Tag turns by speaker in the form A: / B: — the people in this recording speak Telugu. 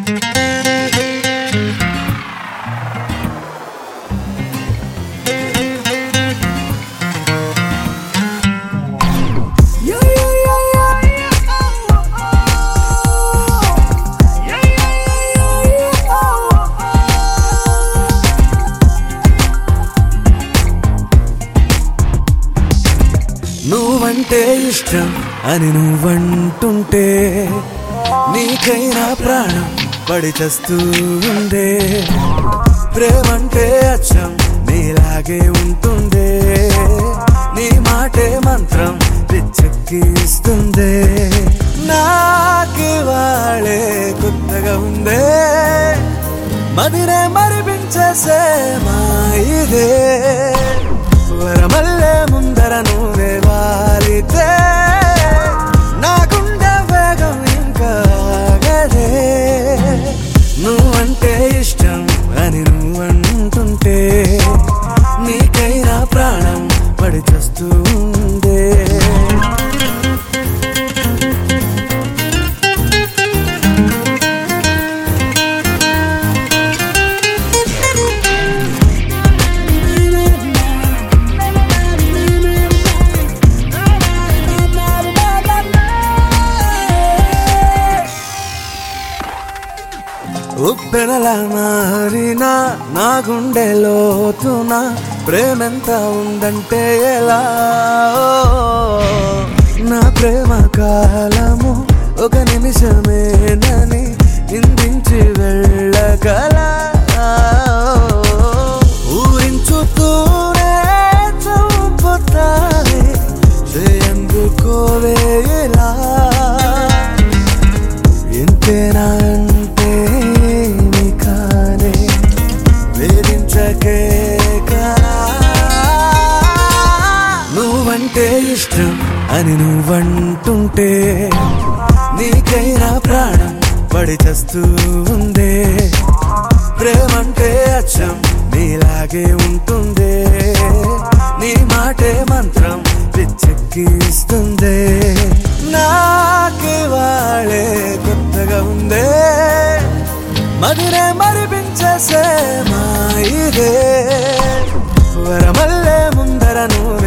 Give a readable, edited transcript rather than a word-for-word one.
A: నువ్వంటే ఇష్టం అని నువ్వంటుంటే నీకైనా ప్రాణం పడి చస్తూ ఉందే. ప్రేమంటే అచ్చం నీలాగే ఉంటుందే. నీ మాటే మంత్రం పిచ్చెక్కిస్తుందే. నాకివాళే కొత్తగా ఉందే. మదిరే మరిపించేసే మా ఇదే. వరమల్లే ముందర నువ్వే వాలితే నా గుండె వేగం ఇంకా ఆగదే. నువ్వంటే ఇష్టం అని నువ్వంటుంటే నీకైనా ప్రాణం పడి చస్తుందే. ఉప్పెనలా మారినా నా గుండె లోతున ప్రేమెంత ఉందంటే ఎలా. నా ప్రేమ కాలము ఒక నిమిషమేనని నిందించి వెళ్ళగల. ఊరించుతూనే చంపుతానే ఎందుకోవే ఇలా. ఎంతేనా నువ్వంటే ఇష్టం అని నువ్వంటుంటే నీకైనా ప్రాణం పడి చస్తూ ఉందే. ప్రేమంటే అచ్చం నీలాగే ఉంటుందే. నీ మాటే మంత్రం పిచ్చెక్కిస్తుందే. నాకివాళే కొత్తగా ఉందే. మదిరే మరిపించేసే మా ఇదే. వరమల్లే ముందర నువ్వు